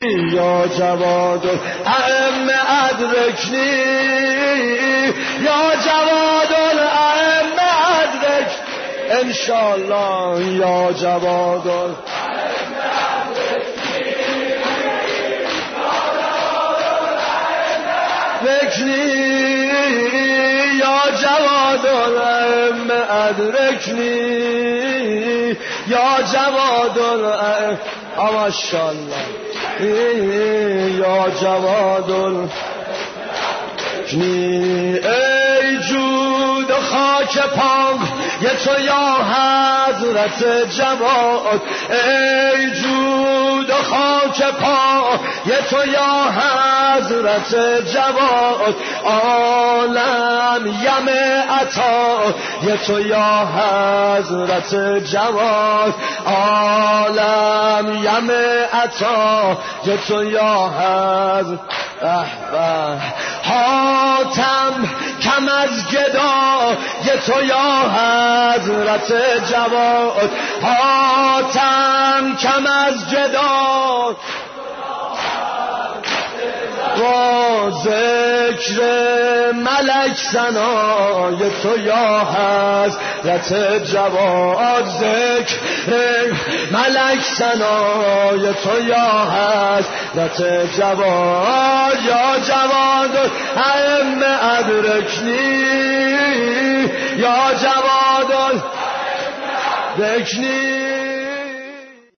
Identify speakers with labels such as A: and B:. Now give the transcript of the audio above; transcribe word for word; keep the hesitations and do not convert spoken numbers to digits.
A: یا جواد الائمه ادرکنی یا جواد الائمه ادرکنی انشالله یا جواد الائمه ادرکنی یا جواد الائمه ادرکنی یا جواد الائمه ماشاءالله یا جواد الکنی ای جود و خاک پاک یه تو یا حضرت جواد ای جود و خاک پاک یه تو یا حضرت جواد عالم یم عطا یه تو یا حضرت جواد عالم یم عطا یه تو یا حضرت احبه حاتم کم از گدا یه تو یا حضرت جواد حاتم کم از گدا با ذکر ملک ثنای تو یا حضرت جواد ذکر ملک ثنای تو یا حضرت جواد یا جواد الائمه ادرکنی یا جواد الائمه ادرکنی